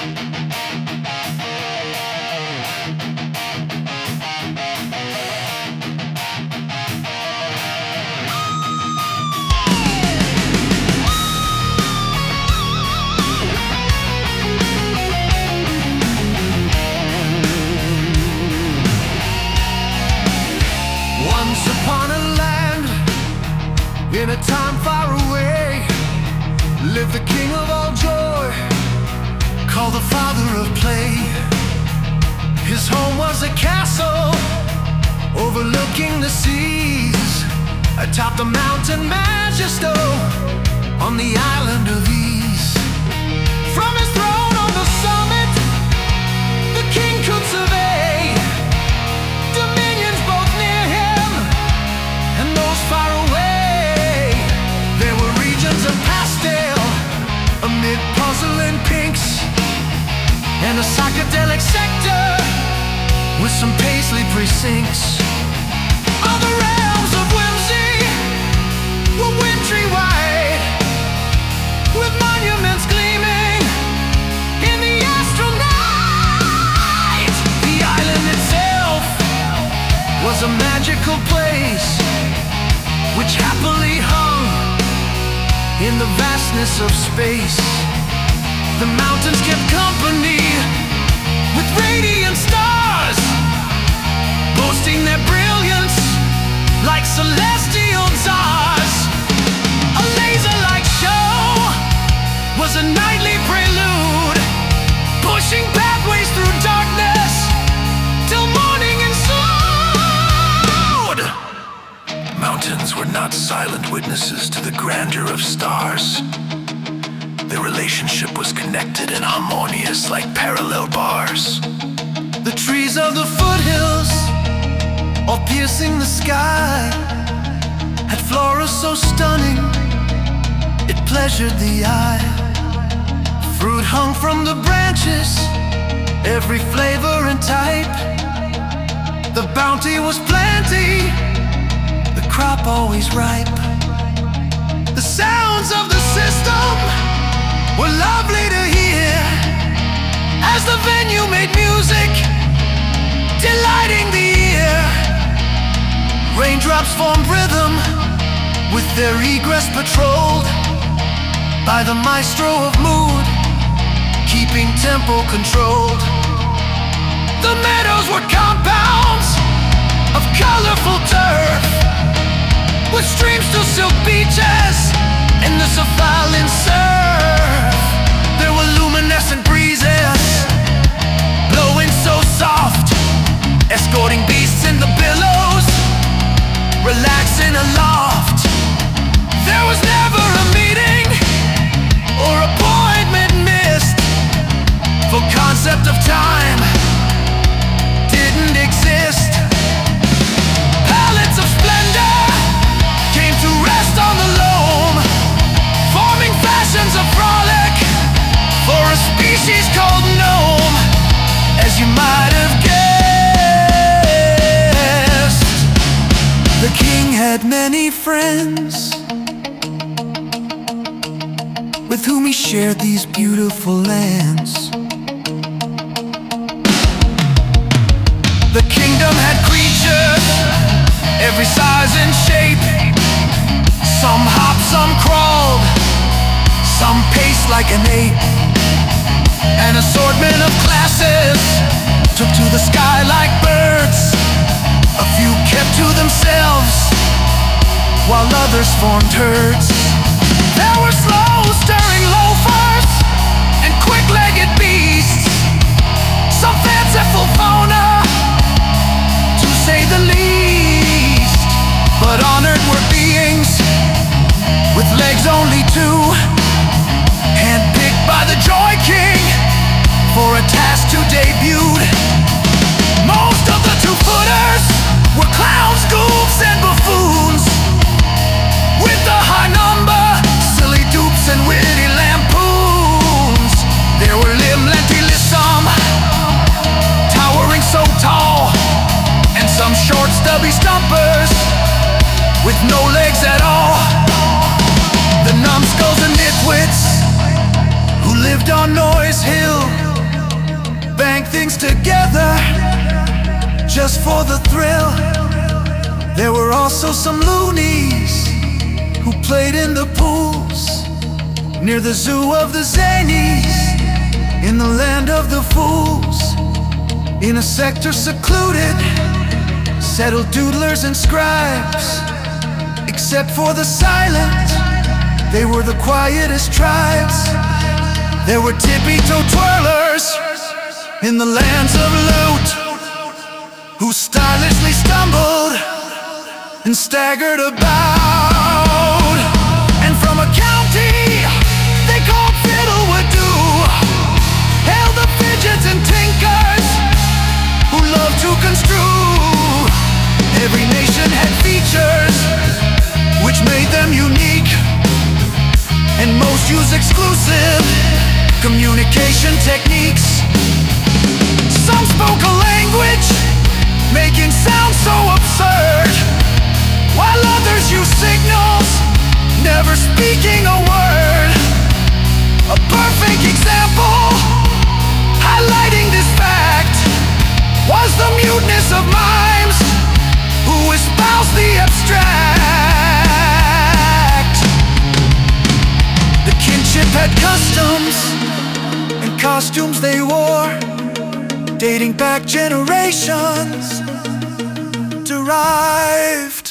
Once upon a land, in a time far away, lived the king of all joy, called the father of play. His home was a castle overlooking the seas, atop the mountain Majesto, on the island of ease. From his throne on the summit, the king could survey dominions both near him and those far away. There were regions of pastel amid puzzling pinks, and a psychedelic sector with some paisley precincts. Other realms of whimsy were wintry white, with monuments gleaming in the astral night. The island itself was a magical place, which happily hung in the vastness of space. The mountains kept company with radiant stars, boasting their brilliance like celestial stars. A laser-like show was a nightly prelude, pushing pathways through darkness till morning ensued. Mountains were not silent witnesses to the grandeur of stars. Their relationship was connected and harmonious like parallel bars. The trees of the foothills, all piercing the sky, had flora so stunning it pleasured the eye. Fruit hung from the branches, every flavor and type. The bounty was plenty, the crop always ripe. The sounds of the system were lovely to hear, as the venue made music, delighting the ear. Raindrops formed rhythm with their egress patrolled by the maestro of mood, keeping tempo controlled. The meadows were compounds of colorful turf, with streams to silk beaches and the cephalic surf. There were luminescent breezes blowing so soft, escorting beasts in the billows, relaxing aloft. There was never a meeting or appointment missed, for concept of time didn't exist. Palettes of splendor came to rest on the loam, forming fashions of frolic for a species called gnome. As you might have guessed, the king had many friends with whom he shared these beautiful lands. The kingdom had creatures, every size and shape. Some hopped, some crawled, some paced like an ape. An assortment of classes took to the sky like birds. A few kept to themselves, while others formed herds. There were slow stirring loafers and quick-legged beasts, some fanciful fauna, to say the least. But honored were beings with legs only two, handpicked by the Joy King for a task to debut. Most of the two-footers were clowns, goofs, and buffoons, with the high number things together just for the thrill. There were also some loonies who played in the pools near the zoo of the zanies, in the land of the fools. In a sector secluded settled doodlers and scribes. Except for the silent, they were the quietest tribes. There were tippy-toe twirlers in the lands of loot, who stylishly stumbled and staggered about. And from a county they called Fiddlewood Dew hailed the fidgets and tinkers who loved to construe. Every nation had features which made them unique, and most use exclusive communication techniques. Some spoke a language making sounds so absurd, while others used signals, never speaking a word. A perfect example highlighting this fact was the muteness of mimes who espoused the abstract. The kinship had customs and costumes they wore, dating back generations, derived